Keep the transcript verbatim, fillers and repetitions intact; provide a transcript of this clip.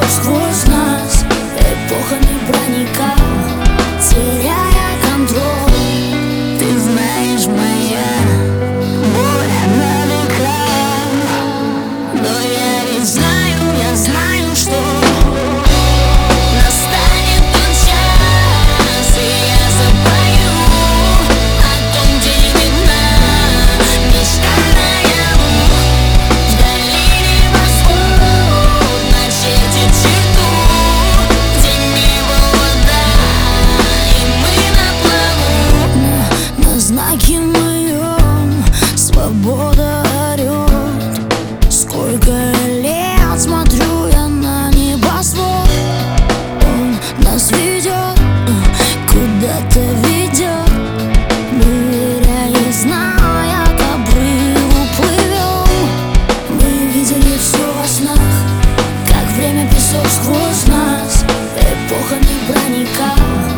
песок сквозь нас, эпохами проникал, теряя контроль. Ты знаешь, моя боль на века, но я ведь знаю, я знаю, что настанет тот час, и я запою о том, где именно мечта наяву. Вдали небосвод начертит черту, где небо вода, и мы на плаву. На, на знаке моем свобода орет. Сколько лет смотрю я на небосвод, он нас ведет, куда-то ведет. Мы, веря и зная, к обрыву плывем. Мы видели все во снах, как время песок сквозь нас, эпохами проникал,